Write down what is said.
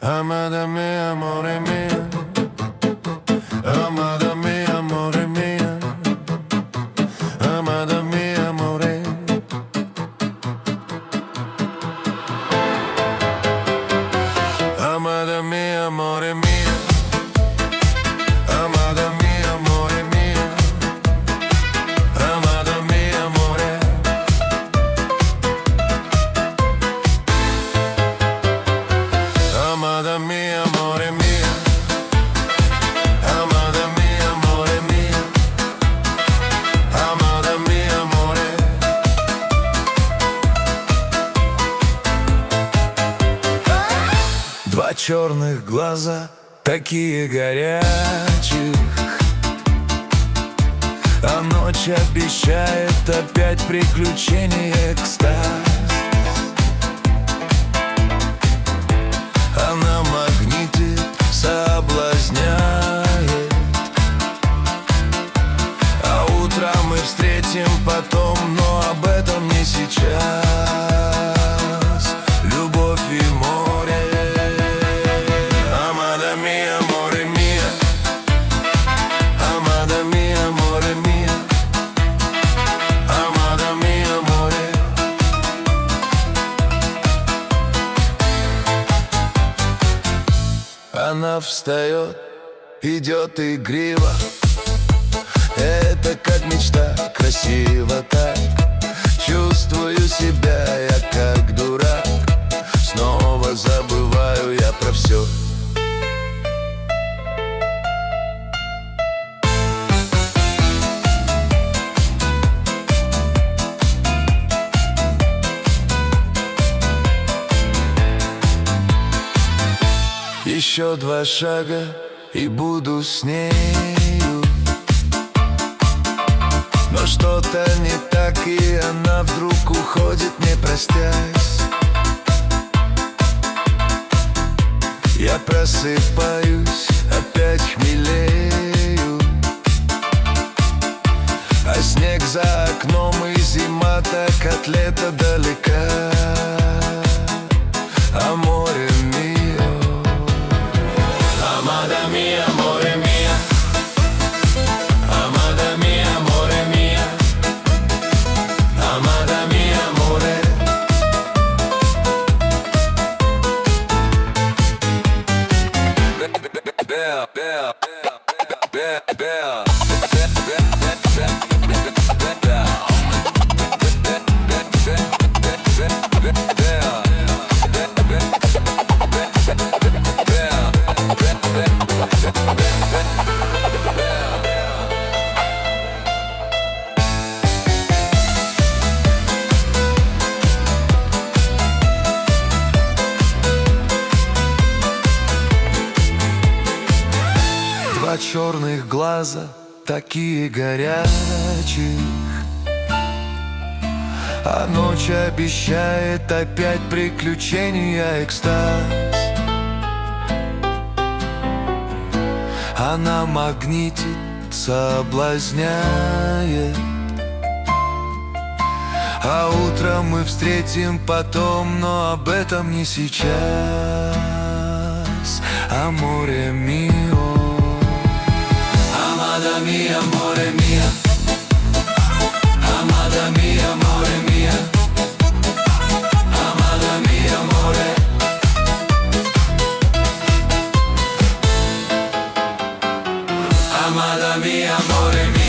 Amada mia, amore mio. Amada mia, amore mio. Amada mia, amore. Amada mia, amore mio. Amada mia, amore mio. Amada mia, amore. Amada mia, amore mio. Amada mia, amore mio. Amada mia, amore. Два черных глаза, такие горячих, а ночь обещает опять приключения, экстаз. Она магнитит, соблазняет, а утром мы встретим потом, но об этом не сейчас. Любовь и море. Amada mia, amore mio. Amada mia, amore mio. Amada mia, amore. Она встает, идет игриво. Это как мечта, красиво так. Чувствую себя я как дурак. Снова забываю я про все. Еще два шага и буду с нею. Но что-то не так, и она вдруг уходит, не простясь. Я просыпаюсь, опять хмелею, а снег за окном и зима так от лета далека. А море мио. Amada mia, amore mia. Amada mia, amore mia. Amada mia, amore. Bell, bell, bell, bell. Два черных глаза, такие горячих, а ночь обещает опять приключения, экстаз. Она магнитит, соблазняет, а утром мы встретим потом, но об этом не сейчас. Аморе мио. Amada mia, amore mia. Amada mia, amore mia. Amada mia, amore. Amada mia, amore mia.